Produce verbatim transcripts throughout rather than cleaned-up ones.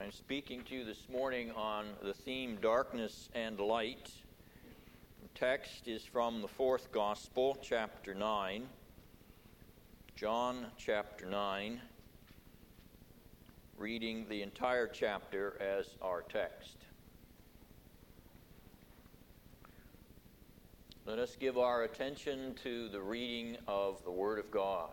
I'm speaking to you this morning on the theme Darkness and Light. The text is from the fourth Gospel, chapter nine. John chapter nine, reading the entire chapter as our text. Let us give our attention to the reading of the Word of God.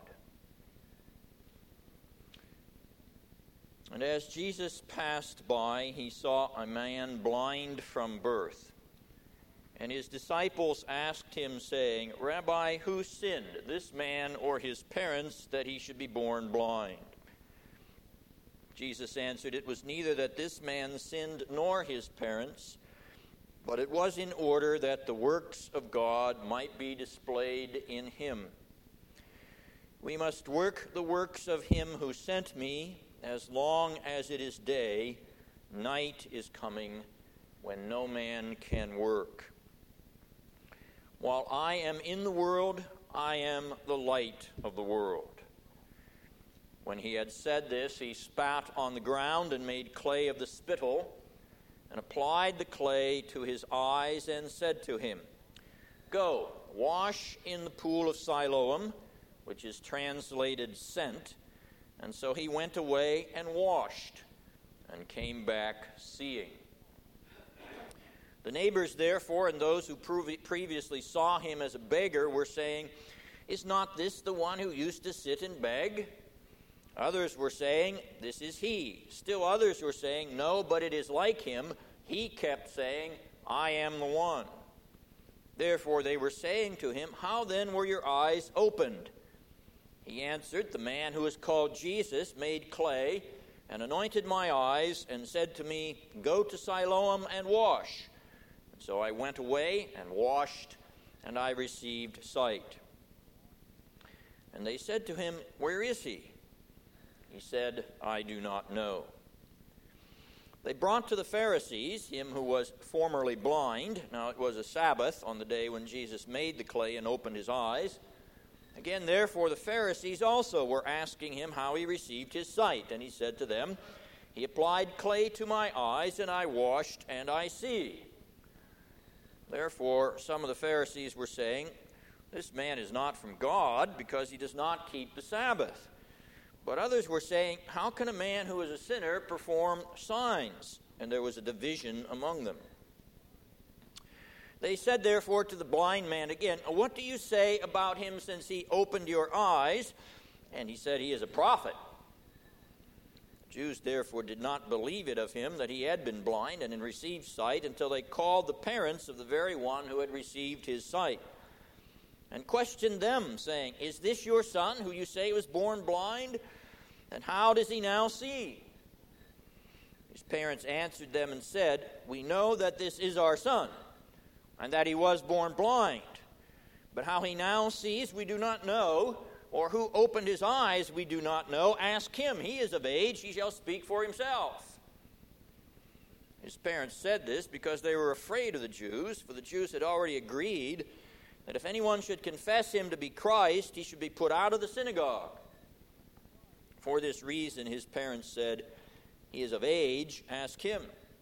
And as Jesus passed by, he saw a man blind from birth. And his disciples asked him, saying, Rabbi, who sinned, this man or his parents, that he should be born blind? Jesus answered, It was neither that this man sinned nor his parents, but it was in order that the works of God might be displayed in him. We must work the works of him who sent me, as long as it is day. Night is coming when no man can work. While I am in the world, I am the light of the world. When he had said this, he spat on the ground and made clay of the spittle, and applied the clay to his eyes, and said to him, Go, wash in the pool of Siloam, which is translated sent. And so he went away and washed, and came back seeing. The neighbors, therefore, and those who previously saw him as a beggar were saying, Is not this the one who used to sit and beg? Others were saying, This is he. Still others were saying, No, but it is like him. He kept saying, I am the one. Therefore they were saying to him, How then were your eyes opened? He answered, The man who is called Jesus made clay and anointed my eyes and said to me, Go to Siloam and wash. And so I went away and washed, and I received sight. And they said to him, Where is he? He said, I do not know. They brought to the Pharisees him who was formerly blind. Now it was a Sabbath on the day when Jesus made the clay and opened his eyes. Again, therefore, the Pharisees also were asking him how he received his sight. And he said to them, He applied clay to my eyes, and I washed, and I see. Therefore, some of the Pharisees were saying, This man is not from God, because he does not keep the Sabbath. But others were saying, How can a man who is a sinner perform signs? And there was a division among them. They said, therefore, to the blind man again, What do you say about him since he opened your eyes? And he said, He is a prophet. The Jews, therefore, did not believe it of him that he had been blind and had received sight until they called the parents of the very one who had received his sight and questioned them, saying, Is this your son who you say was born blind? And how does he now see? His parents answered them and said, We know that this is our son, and that he was born blind. But how he now sees we do not know, or who opened his eyes we do not know. Ask him. He is of age. He shall speak for himself. His parents said this because they were afraid of the Jews, for the Jews had already agreed that if anyone should confess him to be Christ, he should be put out of the synagogue. For this reason his parents said, He is of age. Ask him.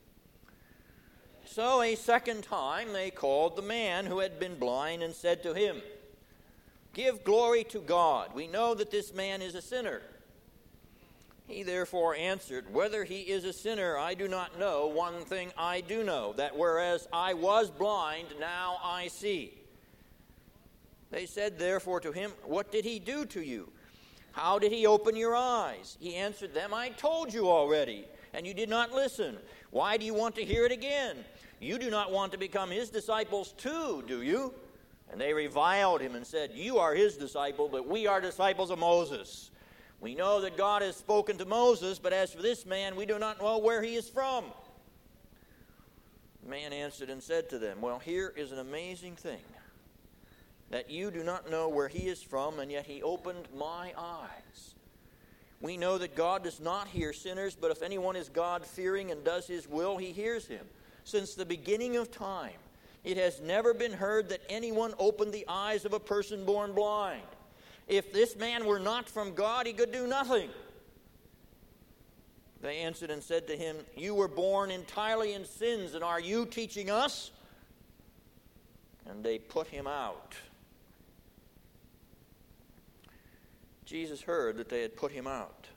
So a second time they called the man who had been blind and said to him, Give glory to God. We know that this man is a sinner. He therefore answered, Whether he is a sinner I do not know. One thing I do know, that whereas I was blind, now I see. They said therefore to him, What did he do to you? How did he open your eyes? He answered them, I told you already, and you did not listen. Why do you want to hear it again? You do not want to become his disciples too, do you? And they reviled him and said, You are his disciple, but we are disciples of Moses. We know that God has spoken to Moses, but as for this man, we do not know where he is from. The man answered and said to them, Well, here is an amazing thing, that you do not know where he is from, and yet he opened my eyes. We know that God does not hear sinners, but if anyone is God-fearing and does his will, he hears him. Since the beginning of time, it has never been heard that anyone opened the eyes of a person born blind. If this man were not from God, he could do nothing. They answered and said to him, "You were born entirely in sins, and are you teaching us?" And they put him out. Jesus heard that they had put him out.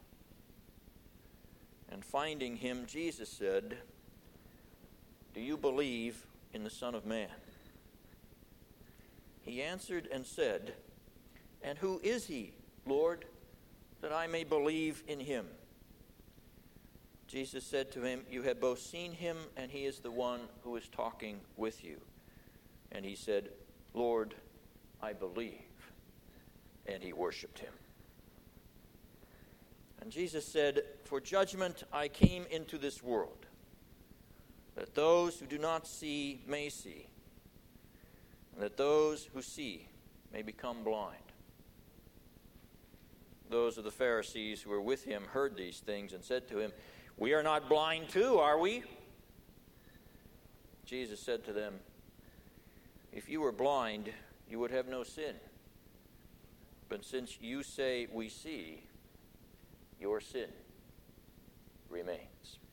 And finding him, Jesus said, "Do you believe in the Son of Man?" He answered and said, "And who is he, Lord, that I may believe in him?" Jesus said to him, "You have both seen him, and he is the one who is talking with you." And he said, "Lord, I believe." And he worshipped him. And Jesus said, "For judgment I came into this world, that those who do not see may see, and that those who see may become blind." Those of the Pharisees who were with him heard these things and said to him, "We are not blind too, are we?" Jesus said to them, "If you were blind, you would have no sin. But since you say we see, your sin remains."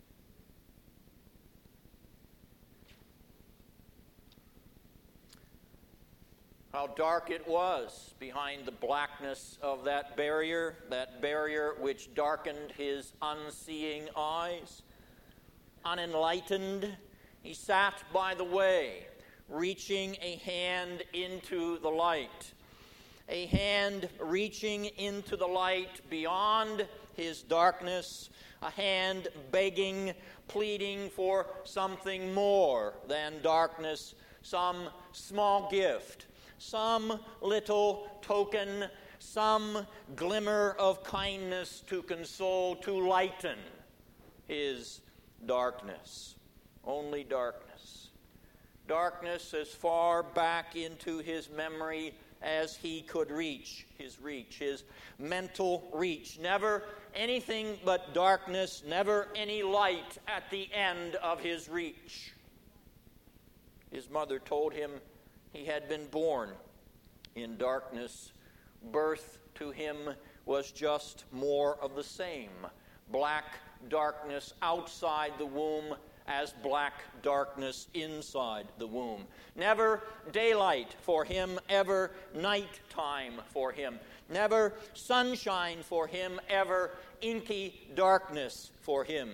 How dark it was behind the blackness of that barrier, that barrier which darkened his unseeing eyes. Unenlightened, he sat by the way, reaching a hand into the light. A hand reaching into the light beyond his darkness, a hand begging, pleading for something more than darkness, some small gift, some little token, some glimmer of kindness to console, to lighten his darkness. Only darkness. Darkness as far back into his memory as he could reach, his reach, his mental reach. Never anything but darkness, never any light at the end of his reach. His mother told him he had been born in darkness. Birth to him was just more of the same. Black darkness outside the womb as black darkness inside the womb. Never daylight for him, ever nighttime for him. Never sunshine for him, ever inky darkness for him.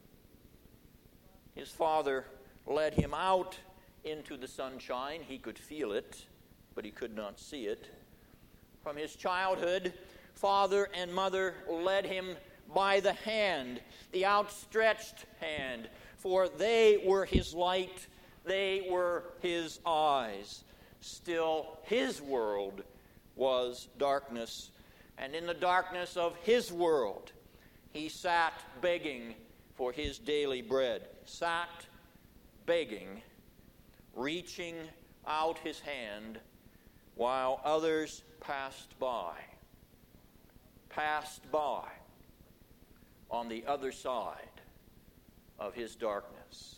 His father led him out into the sunshine. He could feel it, but he could not see it. From his childhood, father and mother led him by the hand, the outstretched hand, for they were his light, they were his eyes. Still, his world was darkness, and in the darkness of his world, he sat begging for his daily bread, sat begging, reaching out his hand while others passed by, passed by on the other side of his darkness.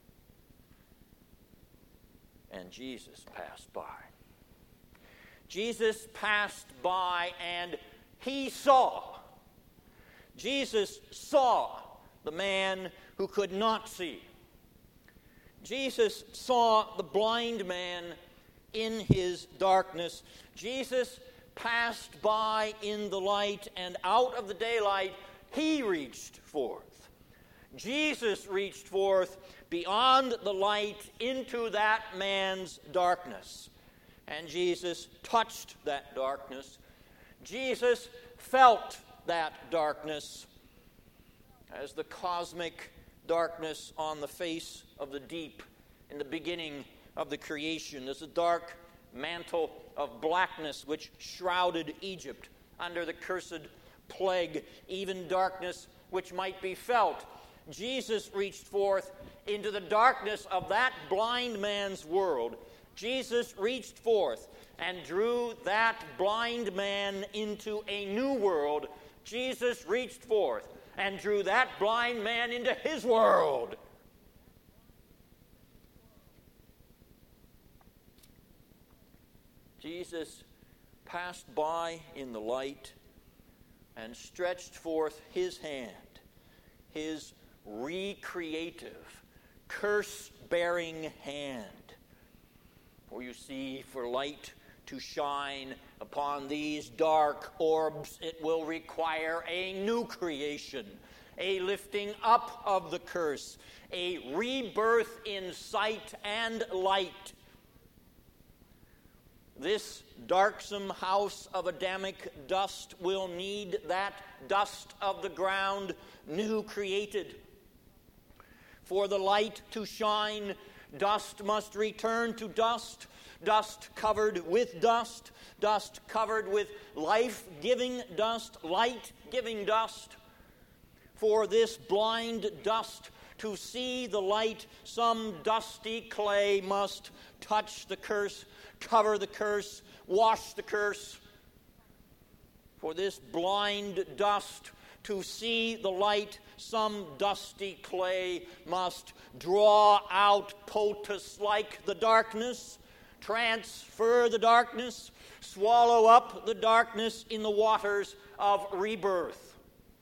And Jesus passed by. Jesus passed by and he saw. Jesus saw the man who could not see. Jesus saw the blind man in his darkness. Jesus passed by in the light, and out of the daylight he reached forth. Jesus reached forth beyond the light into that man's darkness. And Jesus touched that darkness. Jesus felt that darkness as the cosmic darkness on the face of the deep in the beginning of the creation. There's a dark mantle of blackness which shrouded Egypt under the cursed plague, even darkness which might be felt. Jesus reached forth into the darkness of that blind man's world. Jesus reached forth and drew that blind man into a new world. Jesus reached forth and drew that blind man into his world. Jesus passed by in the light and stretched forth his hand, his recreative, curse-bearing hand. For you see, for light to shine upon these dark orbs, it will require a new creation, a lifting up of the curse, a rebirth in sight and light. This darksome house of Adamic dust will need that dust of the ground new created. For the light to shine, dust must return to dust, dust covered with dust, dust covered with life-giving dust, light-giving dust. For this blind dust to see the light, some dusty clay must touch the curse, cover the curse, wash the curse. For this blind dust to see the light, some dusty clay must draw out potus like the darkness, transfer the darkness, swallow up the darkness in the waters of rebirth.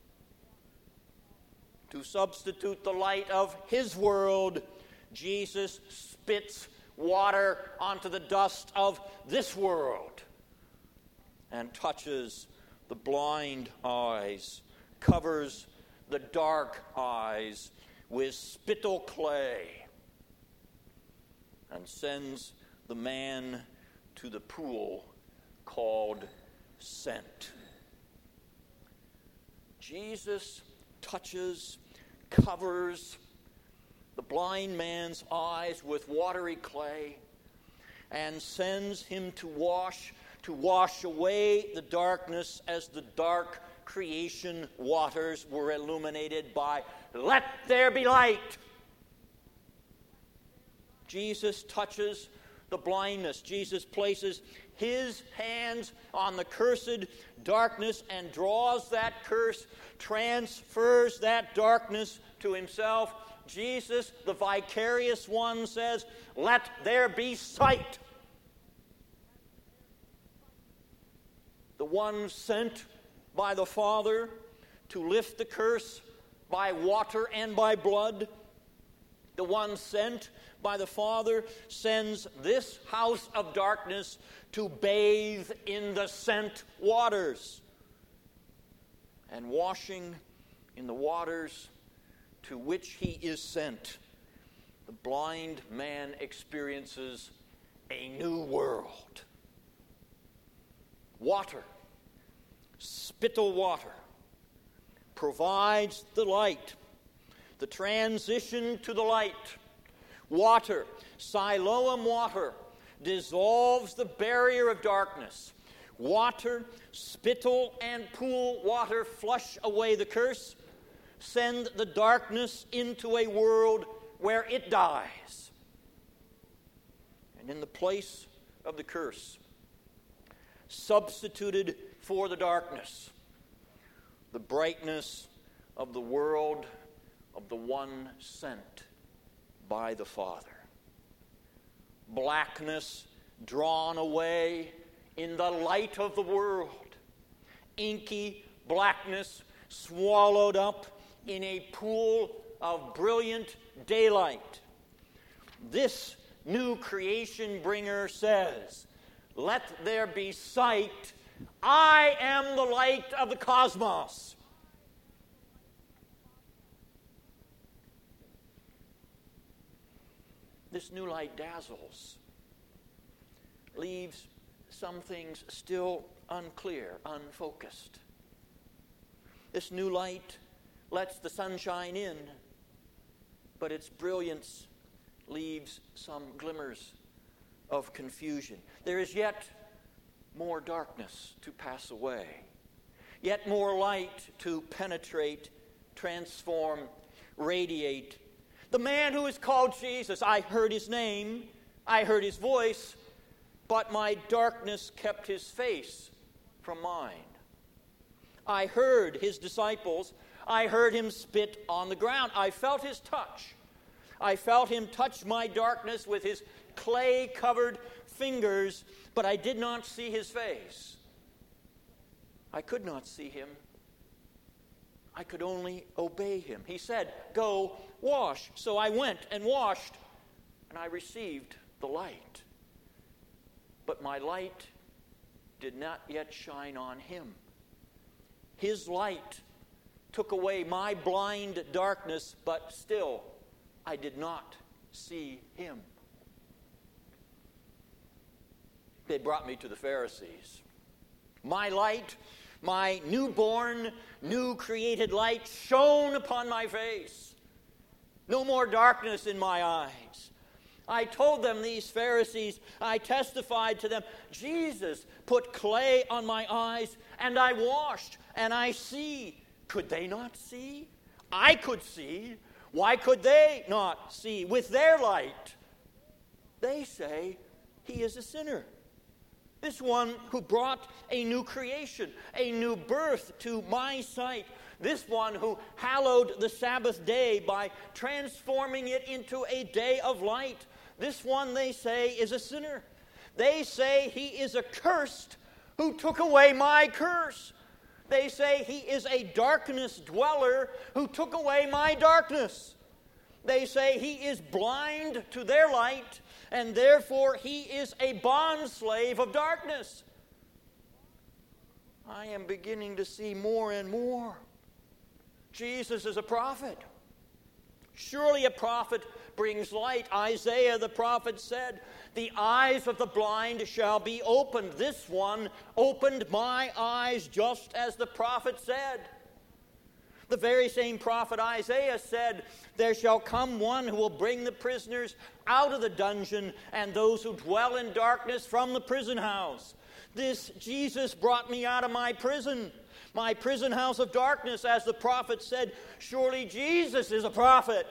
To substitute the light of his world, Jesus spits water onto the dust of this world and touches the blind eyes, covers the dark eyes with spittle clay, and sends the man to the pool called Sent. Jesus touches, covers the blind man's eyes with watery clay and sends him to wash, to wash away the darkness as the dark creation waters were illuminated by, "Let there be light." Jesus touches the blindness. Jesus places his hands on the cursed darkness and draws that curse, transfers that darkness to himself. Jesus, the vicarious one, says, "Let there be sight." The one sent by the Father to lift the curse by water and by blood, the one sent by the Father sends this house of darkness to bathe in the sent waters. And washing in the waters to which he is sent, the blind man experiences a new world. Water, spittle water, provides the light, the transition to the light. Water, Siloam water, dissolves the barrier of darkness. Water, spittle, and pool water flush away the curse, send the darkness into a world where it dies. And in the place of the curse, substituted for the darkness, the brightness of the world of the one sent by the Father. Blackness drawn away in the light of the world. Inky blackness swallowed up in a pool of brilliant daylight. This new creation bringer says, "Let there be sight. I am the light of the cosmos." This new light dazzles, leaves some things still unclear, unfocused. This new light lets the sunshine in, but its brilliance leaves some glimmers of confusion. There is yet more darkness to pass away, yet more light to penetrate, transform, radiate. The man who is called Jesus, I heard his name, I heard his voice, but my darkness kept his face from mine. I heard his disciples, I heard him spit on the ground. I felt his touch. I felt him touch my darkness with his clay-covered fingers, but I did not see his face. I could not see him. I could only obey him. He said, "Go wash." So I went and washed, and I received the light. But my light did not yet shine on him. His light took away my blind darkness, but still I did not see him. They brought me to the Pharisees. My light, my newborn, new created light shone upon my face. No more darkness in my eyes. I told them, these Pharisees, I testified to them, Jesus put clay on my eyes, and I washed, and I see. Could they not see? I could see. Why could they not see? With their light, they say he is a sinner. This one who brought a new creation, a new birth to my sight. This one who hallowed the Sabbath day by transforming it into a day of light. This one, they say, is a sinner. They say he is accursed who took away my curse. They say he is a darkness dweller who took away my darkness. They say he is blind to their light, and therefore he is a bondslave of darkness. I am beginning to see more and more. Jesus is a prophet. Surely a prophet brings light. Isaiah the prophet said, "The eyes of the blind shall be opened." This one opened my eyes just as the prophet said. The very same prophet Isaiah said, "There shall come one who will bring the prisoners out of the dungeon and those who dwell in darkness from the prison house." This Jesus brought me out of my prison, my prison house of darkness, as the prophet said. Surely Jesus is a prophet.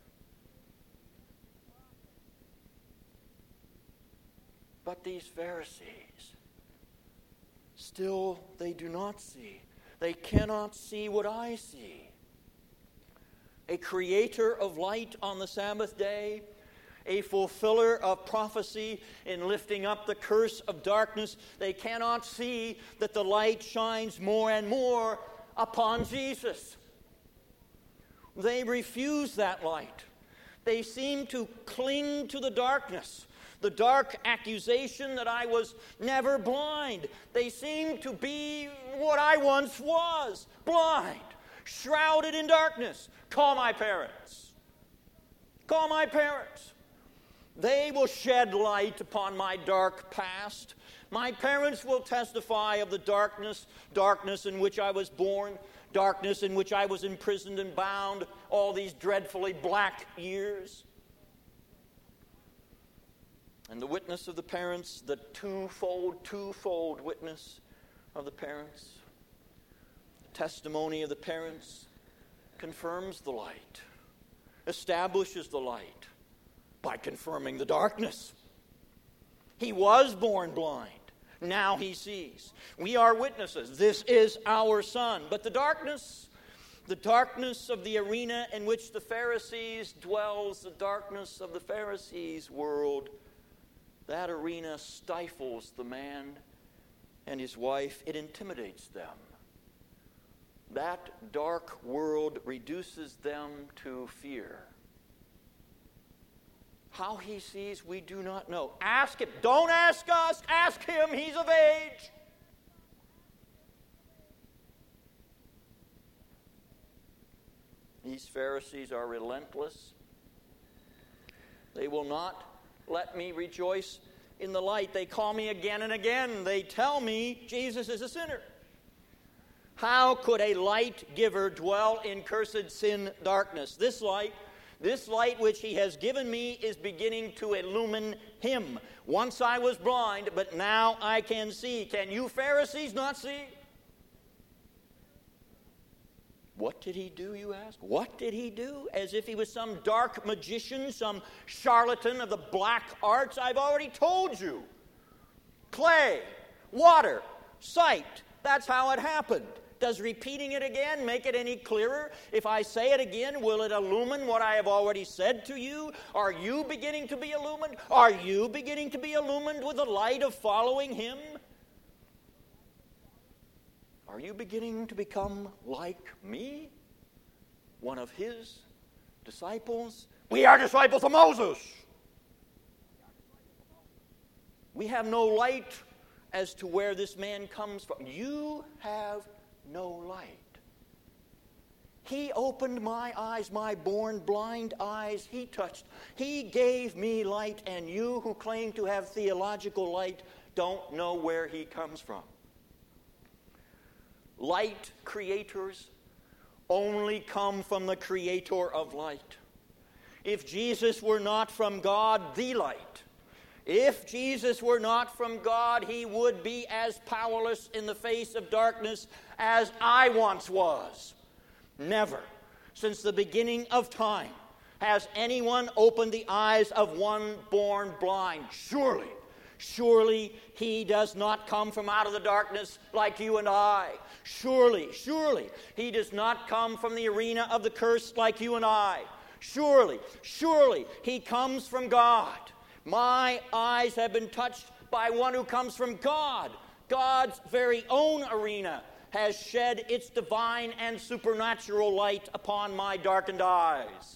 But these Pharisees, still they do not see. They cannot see what I see. A creator of light on the Sabbath day, a fulfiller of prophecy in lifting up the curse of darkness. They cannot see that the light shines more and more upon Jesus. They refuse that light. They seem to cling to the darkness. The dark accusation that I was never blind. They seem to be what I once was, blind, shrouded in darkness. Call my parents. Call my parents. They will shed light upon my dark past. My parents will testify of the darkness, darkness in which I was born, darkness in which I was imprisoned and bound all these dreadfully black years. And the witness of the parents, the twofold, twofold witness of the parents, the testimony of the parents confirms the light, establishes the light by confirming the darkness. He was born blind. Now he sees. We are witnesses. This is our son. But the darkness, the darkness of the arena in which the Pharisees dwells, the darkness of the Pharisees' world, that arena stifles the man and his wife. It intimidates them. That dark world reduces them to fear. How he sees, we do not know. Ask him. Don't ask us. Ask him. He's of age. These Pharisees are relentless. They will not let me rejoice in the light. They call me again and again. They tell me Jesus is a sinner. How could a light giver dwell in cursed sin darkness? This light, this light which he has given me is beginning to illumine him. Once I was blind, but now I can see. Can you Pharisees not see? What did he do, you ask? What did he do? As if he was some dark magician, some charlatan of the black arts. I've already told you. Clay, water, sight. That's how it happened. Does repeating it again make it any clearer? If I say it again, will it illumine what I have already said to you? Are you beginning to be illumined? Are you beginning to be illumined with the light of following him? Are you beginning to become like me? One of his disciples? We are disciples of Moses. We have no light as to where this man comes from. You have no light. He opened my eyes, my born blind eyes. He touched. He gave me light, and you who claim to have theological light don't know where he comes from. Light creators only come from the creator of light. If Jesus were not from God, the light, if Jesus were not from God, he would be as powerless in the face of darkness as I once was. Never, since the beginning of time, has anyone opened the eyes of one born blind. Surely, surely he does not come from out of the darkness like you and I. Surely, surely he does not come from the arena of the curse like you and I. Surely, surely he comes from God. My eyes have been touched by one who comes from God. God's very own arena has shed its divine and supernatural light upon my darkened eyes.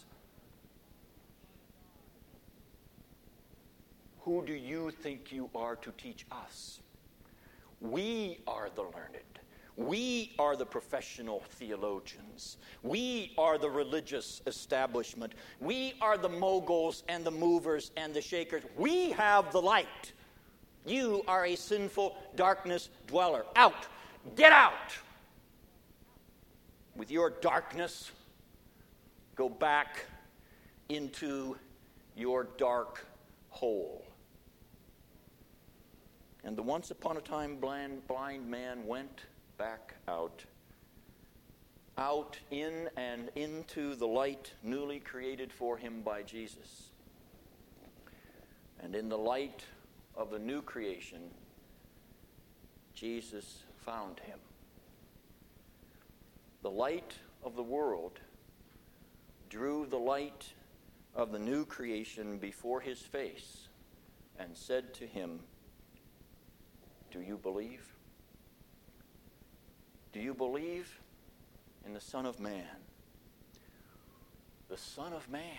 Who do you think you are to teach us? We are the learned. We are the professional theologians. We are the religious establishment. We are the moguls and the movers and the shakers. We have the light. You are a sinful darkness dweller. Out. Get out. With your darkness, go back into your dark hole. And the once upon a time blind, blind man went back out, out in and into the light newly created for him by Jesus. And in the light of the new creation, Jesus found him. The light of the world drew the light of the new creation before his face and said to him, "Do you believe? Do you believe in the Son of Man?" The Son of Man,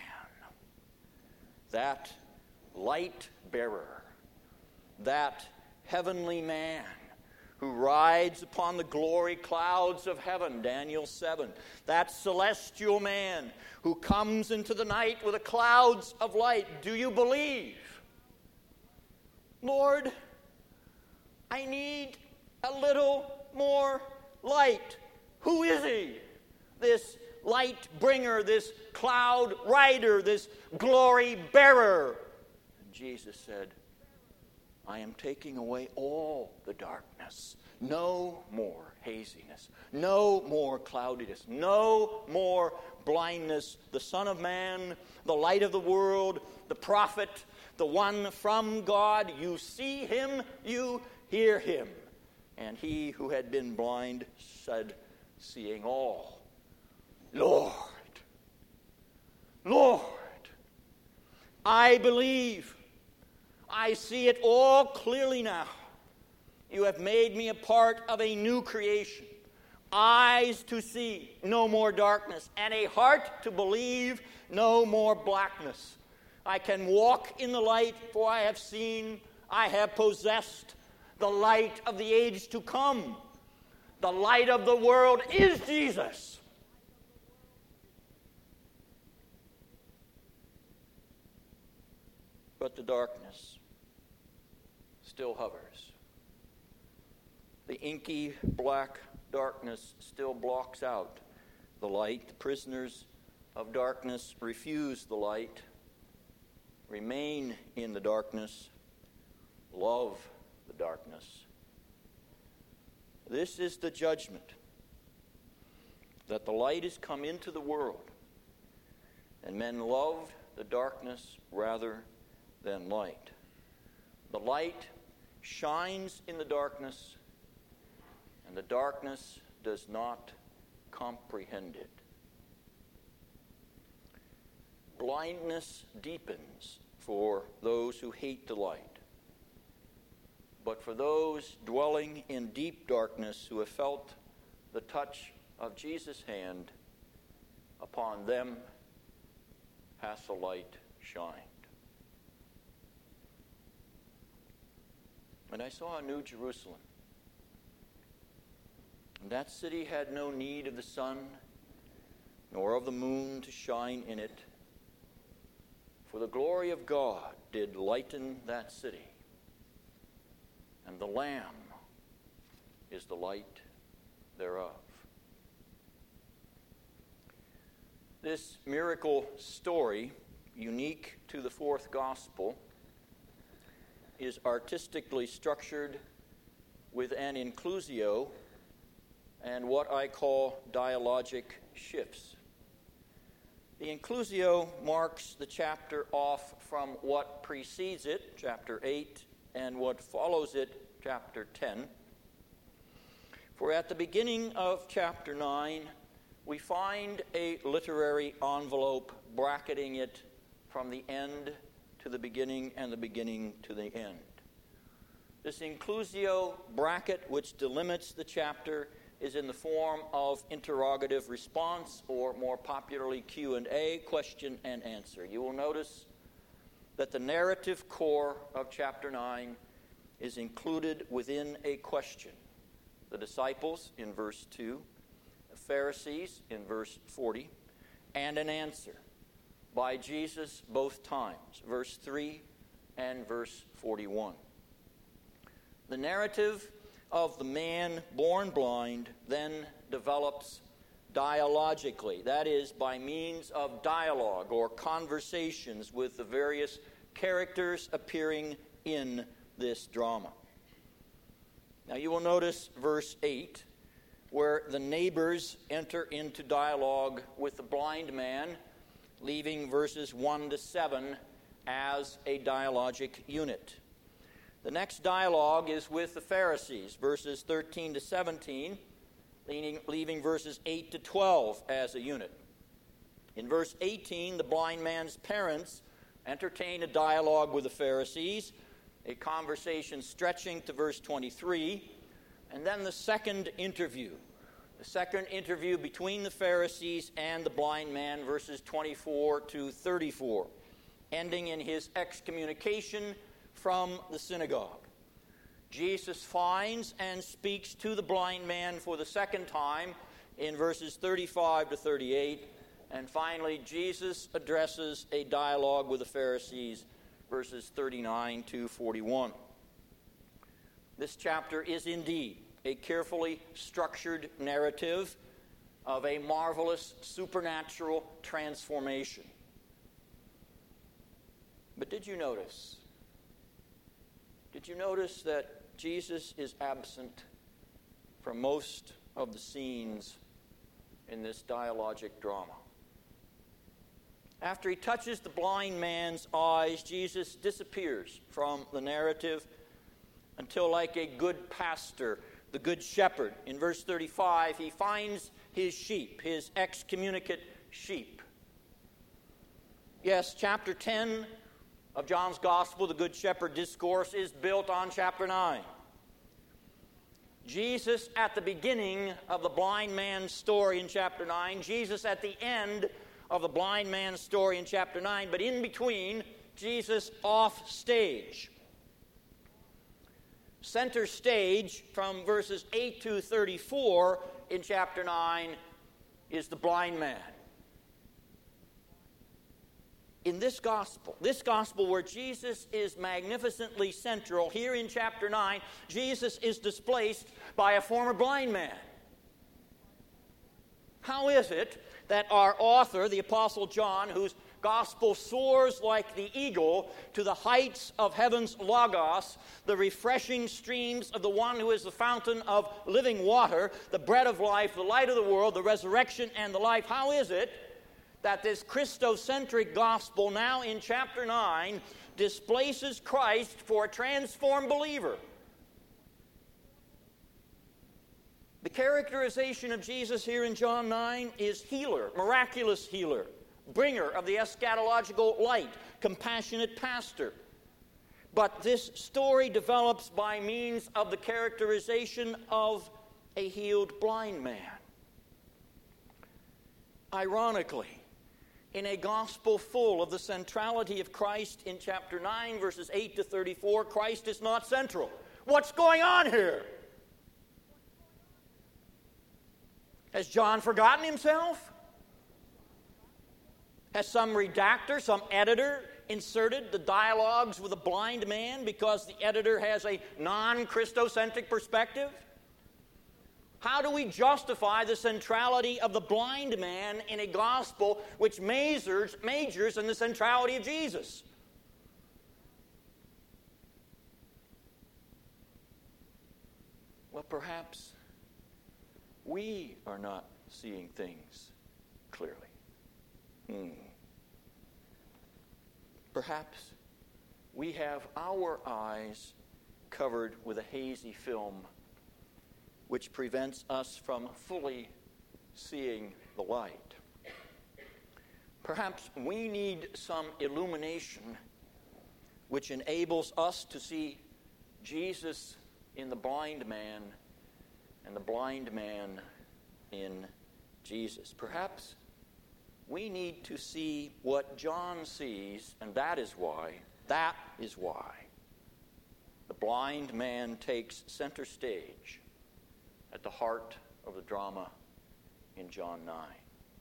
that light bearer, that heavenly man who rides upon the glory clouds of heaven, Daniel seven, that celestial man who comes into the night with the clouds of light. Do you believe? Lord, I need a little more light. Who is he? This light bringer, this cloud rider, this glory bearer. And Jesus said, I am taking away all the darkness. No more haziness. No more cloudiness. No more blindness. The Son of Man, the light of the world, the prophet, the one from God. You see him, you hear him. And he who had been blind said, seeing all, Lord, Lord, I believe. I see it all clearly now. You have made me a part of a new creation. Eyes to see, no more darkness. And a heart to believe, no more blackness. I can walk in the light, for I have seen, I have possessed the light of the age to come. The light of the world is Jesus. But the darkness still hovers. The inky black darkness still blocks out the light. The prisoners of darkness refuse the light, remain in the darkness, love the darkness. This is the judgment, that the light has come into the world, and men loved the darkness rather than light. The light shines in the darkness, and the darkness does not comprehend it. Blindness deepens for those who hate the light. But for those dwelling in deep darkness who have felt the touch of Jesus' hand, upon them hath the light shined. And I saw a new Jerusalem. And that city had no need of the sun, nor of the moon to shine in it, for the glory of God did lighten that city, and the Lamb is the light thereof. This miracle story, unique to the fourth gospel, is artistically structured with an inclusio and what I call dialogic shifts. The inclusio marks the chapter off from what precedes it, chapter eight, and what follows it, chapter ten. For at the beginning of chapter nine, we find a literary envelope bracketing it from the end to the beginning and the beginning to the end. This inclusio bracket, which delimits the chapter, is in the form of interrogative response, or more popularly Q and A, question and answer. You will notice that the narrative core of chapter nine is included within a question. The disciples in verse two, the Pharisees in verse forty, and an answer by Jesus both times, verse three and verse forty-one. The narrative of the man born blind then develops dialogically, that is, by means of dialogue or conversations with the various characters appearing in this drama. Now you will notice verse eight, where the neighbors enter into dialogue with the blind man, leaving verses one to seven as a dialogic unit. The next dialogue is with the Pharisees, verses thirteen to seventeen, leaving, leaving verses eight to twelve as a unit. In verse eighteen, the blind man's parents entertain a dialogue with the Pharisees, a conversation stretching to verse twenty-three, and then the second interview. The second interview between the Pharisees and the blind man, verses twenty-four to thirty-four, ending in his excommunication from the synagogue. Jesus finds and speaks to the blind man for the second time in verses thirty-five to thirty-eight, and finally Jesus addresses a dialogue with the Pharisees, verses thirty-nine to forty-one. This chapter is indeed a carefully structured narrative of a marvelous supernatural transformation. But did you notice? Did you notice that Jesus is absent from most of the scenes in this dialogic drama? After he touches the blind man's eyes, Jesus disappears from the narrative until, like a good pastor, the good shepherd, in verse thirty-five, he finds his sheep, his excommunicate sheep. Yes, chapter ten of John's Gospel, the Good Shepherd Discourse, is built on chapter nine. Jesus at the beginning of the blind man's story in chapter nine, Jesus at the end of the blind man's story in chapter nine, but in between, Jesus off stage. Center stage from verses eight to thirty-four in chapter nine is the blind man. In this gospel, this gospel where Jesus is magnificently central, here in chapter nine, Jesus is displaced by a former blind man. How is it that our author, the Apostle John, whose gospel soars like the eagle to the heights of heaven's logos, the refreshing streams of the one who is the fountain of living water, the bread of life, the light of the world, the resurrection and the life, how is it that this Christocentric gospel now in chapter nine displaces Christ for a transformed believer? The characterization of Jesus here in John nine is healer, miraculous healer, bringer of the eschatological light, compassionate pastor. But this story develops by means of the characterization of a healed blind man. Ironically, in a gospel full of the centrality of Christ in chapter nine, verses eight to thirty-four, Christ is not central. What's going on here? Has John forgotten himself? Has some redactor, some editor inserted the dialogues with a blind man because the editor has a non-Christocentric perspective? How do we justify the centrality of the blind man in a gospel which majors, majors in the centrality of Jesus? Well, perhaps we are not seeing things clearly. Hmm. Perhaps we have our eyes covered with a hazy film which prevents us from fully seeing the light. Perhaps we need some illumination which enables us to see Jesus in the blind man and the blind man in Jesus. Perhaps we need to see what John sees, and that is why, that is why the blind man takes center stage at the heart of the drama in John nine.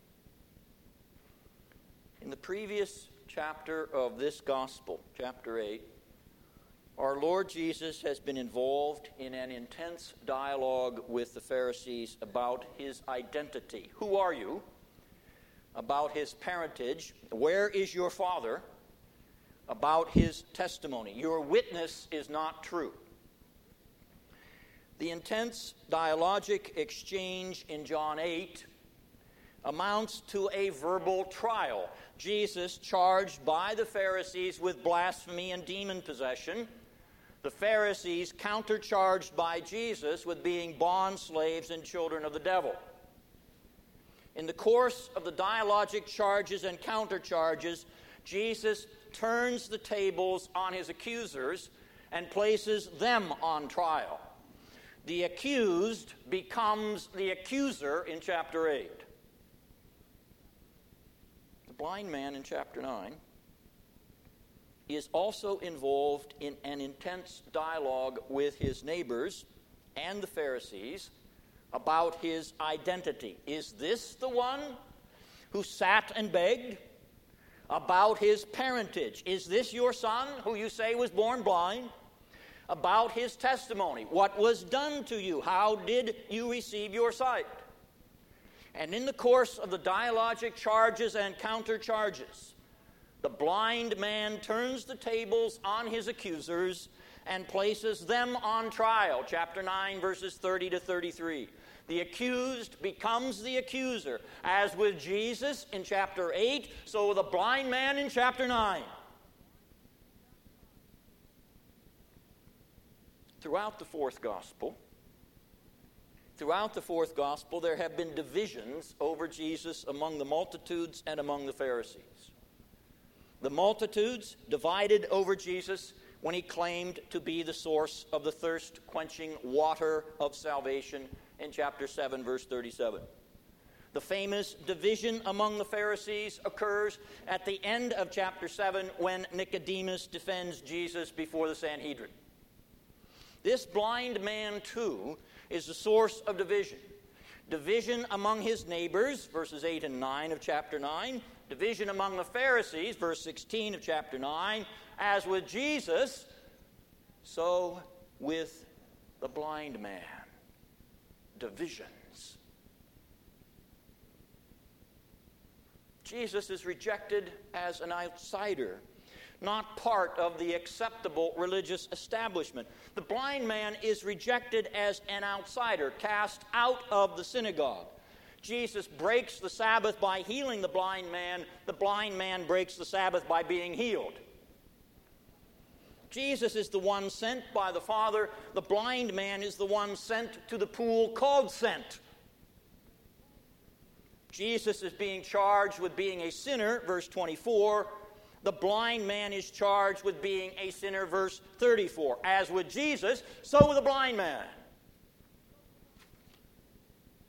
In the previous chapter of this gospel, chapter eight, our Lord Jesus has been involved in an intense dialogue with the Pharisees about his identity. Who are you? About his parentage. Where is your father? About his testimony. Your witness is not true. The intense dialogic exchange in John eight amounts to a verbal trial. Jesus charged by the Pharisees with blasphemy and demon possession. The Pharisees countercharged by Jesus with being bond slaves and children of the devil. In the course of the dialogic charges and countercharges, Jesus turns the tables on his accusers and places them on trial. The accused becomes the accuser in chapter eight. The blind man in chapter nine is also involved in an intense dialogue with his neighbors and the Pharisees about his identity. Is this the one who sat and begged? About his parentage. Is this your son who you say was born blind? About his testimony. What was done to you? How did you receive your sight? And in the course of the dialogic charges and countercharges, the blind man turns the tables on his accusers and places them on trial. Chapter nine, verses thirty to thirty-three. The accused becomes the accuser. As with Jesus in chapter eight, so with the blind man in chapter nine. Throughout the fourth gospel, throughout the fourth gospel, there have been divisions over Jesus among the multitudes and among the Pharisees. The multitudes divided over Jesus when he claimed to be the source of the thirst-quenching water of salvation in chapter seven, verse thirty-seven. The famous division among the Pharisees occurs at the end of chapter seven when Nicodemus defends Jesus before the Sanhedrin. This blind man, too, is the source of division. Division among his neighbors, verses eight and nine of chapter nine. Division among the Pharisees, verse sixteen of chapter nine. As with Jesus, so with the blind man. Divisions. Jesus is rejected as an outsider, not part of the acceptable religious establishment. The blind man is rejected as an outsider, cast out of the synagogue. Jesus breaks the Sabbath by healing the blind man. The blind man breaks the Sabbath by being healed. Jesus is the one sent by the Father. The blind man is the one sent to the pool called Sent. Jesus is being charged with being a sinner, verse twenty-four. The blind man is charged with being a sinner, verse thirty-four. As with Jesus, so with the blind man.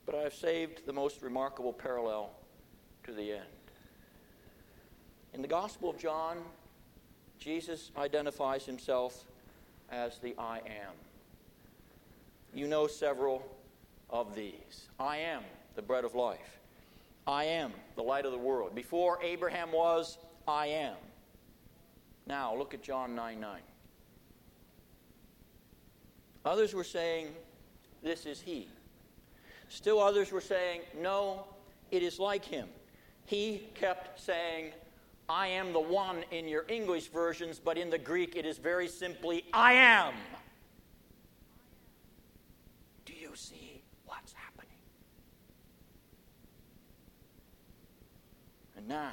But I have saved the most remarkable parallel to the end. In the Gospel of John, Jesus identifies himself as the I Am. You know several of these. I am the bread of life. I am the light of the world. Before Abraham was, I am. Now, look at John nine nine. Others were saying, this is he. Still others were saying, no, it is like him. He kept saying, I am the one in your English versions, but in the Greek it is very simply, I am. Do you see what's happening? And now,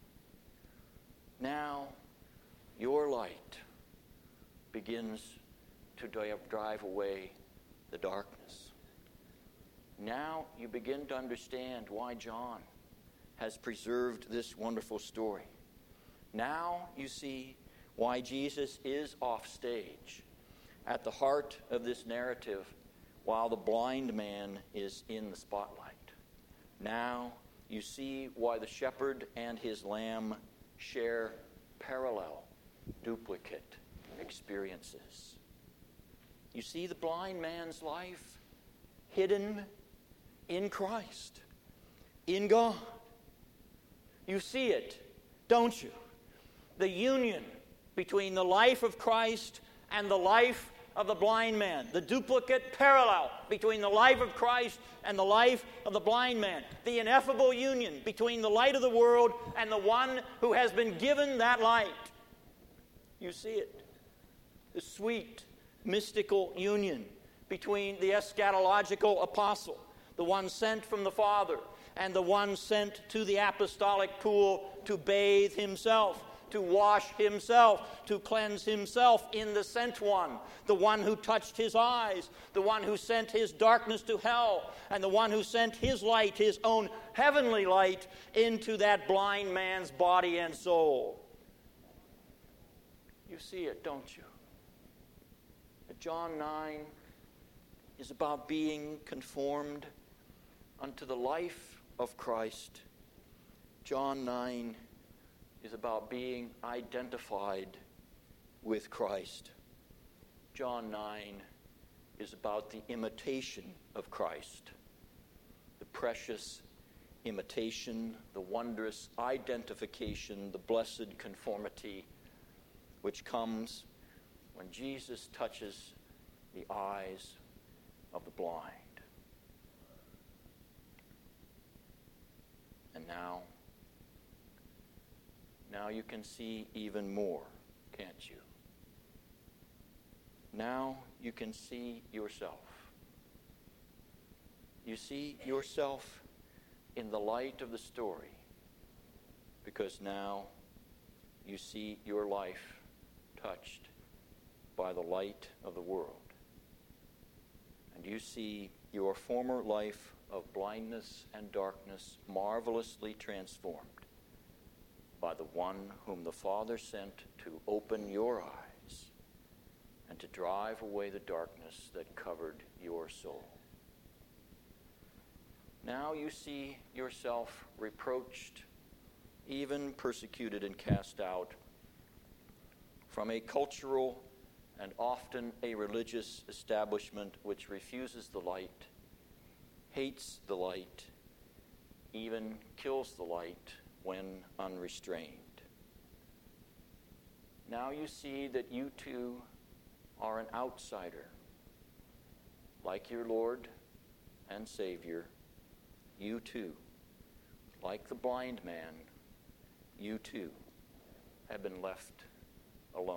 now your light begins to drive away the darkness. Now you begin to understand why John has preserved this wonderful story. Now you see why Jesus is off stage at the heart of this narrative while the blind man is in the spotlight. Now you see why the shepherd and his lamb share parallel, duplicate experiences. You see the blind man's life hidden in Christ, in God. You see it, don't you? The union between the life of Christ and the life of the blind man. The duplicate parallel between the life of Christ and the life of the blind man. The ineffable union between the light of the world and the one who has been given that light. You see it. The sweet, mystical union between the eschatological apostle, the one sent from the Father, and the one sent to the apostolic pool to bathe himself, to wash himself, to cleanse himself in the sent one, the one who touched his eyes, the one who sent his darkness to hell, and the one who sent his light, his own heavenly light, into that blind man's body and soul. You see it, don't you? That John nine is about being conformed unto the life of Christ. John nine is about being identified with Christ. John nine is about the imitation of Christ, the precious imitation, the wondrous identification, the blessed conformity which comes when Jesus touches the eyes of the blind. And now, now you can see even more, can't you? Now you can see yourself. You see yourself in the light of the story, because now you see your life touched by the light of the world. And you see your former life of blindness and darkness marvelously transformed by the one whom the Father sent to open your eyes and to drive away the darkness that covered your soul. Now you see yourself reproached, even persecuted and cast out from a cultural and often a religious establishment which refuses the light, hates the light, even kills the light when unrestrained. Now you see that you too are an outsider. Like your Lord and Savior, you too, like the blind man, you too have been left alone.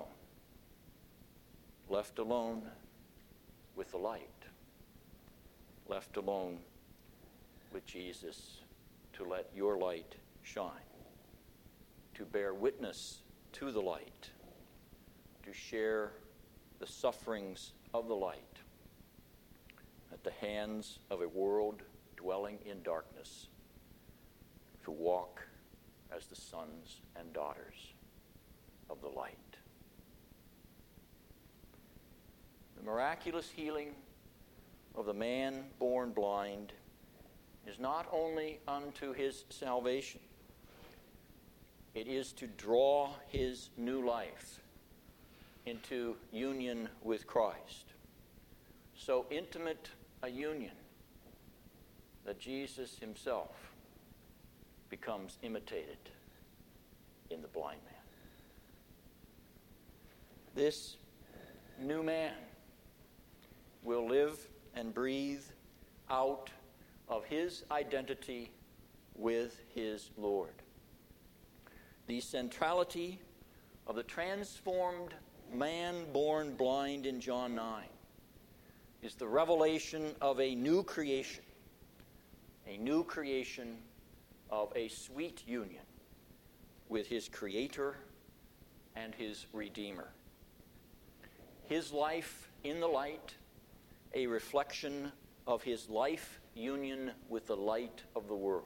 Left alone with the light. Left alone with Jesus to let your light shine. To bear witness to the light. To share the sufferings of the light at the hands of a world dwelling in darkness. To walk as the sons and daughters of the light. The miraculous healing of the man born blind is not only unto his salvation, it is to draw his new life into union with Christ. So intimate a union that Jesus himself becomes imitated in the blind man. This new man will live and breathe out of his identity with his Lord. The centrality of the transformed man born blind in John nine is the revelation of a new creation, a new creation of a sweet union with his Creator and his Redeemer. His life in the light, a reflection of his life union with the light of the world.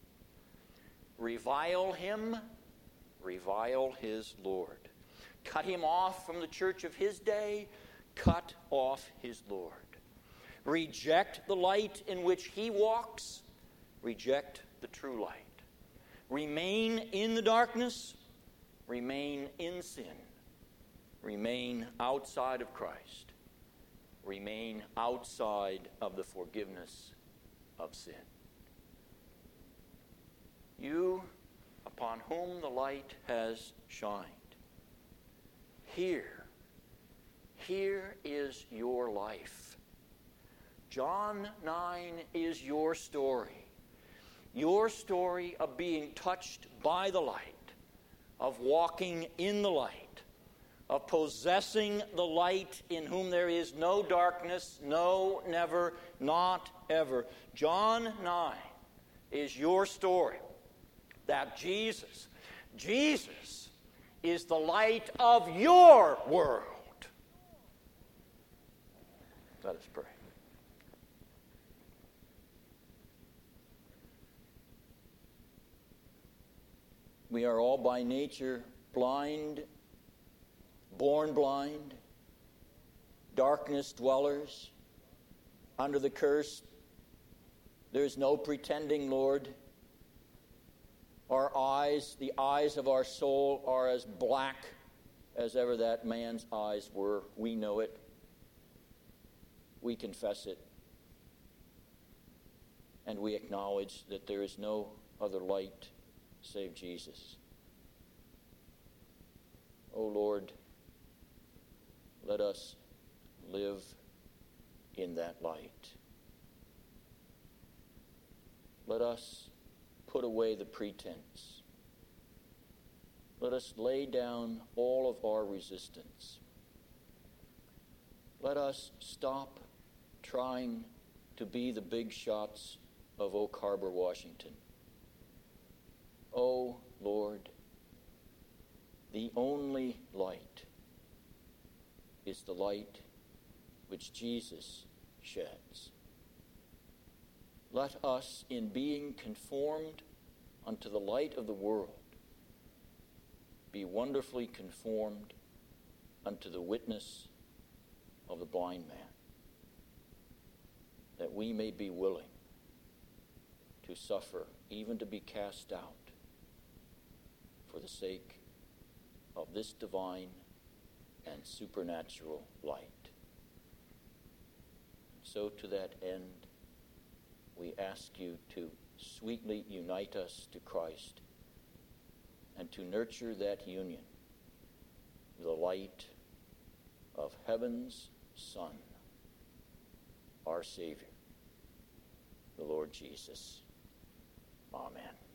Revile him, revile his Lord. Cut him off from the church of his day, cut off his Lord. Reject the light in which he walks, reject the true light. Remain in the darkness, remain in sin. Remain outside of Christ. Remain outside of the forgiveness of sin. You, upon whom the light has shined, here, here is your life. John nine is your story. Your story of being touched by the light, of walking in the light, of possessing the light in whom there is no darkness, no, never, not ever. John nine is your story. That Jesus, Jesus is the light of your world. Let us pray. We are all by nature blind, born blind, darkness dwellers, under the curse. There is no pretending, Lord. Our eyes, the eyes of our soul, are as black as ever that man's eyes were. We know it. We confess it. And we acknowledge that there is no other light save Jesus. Oh Lord, let us live in that light. Let us put away the pretense. Let us lay down all of our resistance. Let us stop trying to be the big shots of Oak Harbor, Washington. Oh, Lord, the only light is the light which Jesus sheds. Let us, in being conformed unto the light of the world, be wonderfully conformed unto the witness of the blind man, that we may be willing to suffer, even to be cast out, for the sake of this divine and supernatural light. So to that end, we ask you to sweetly unite us to Christ and to nurture that union with the light of heaven's Son, our Savior, the Lord Jesus. Amen.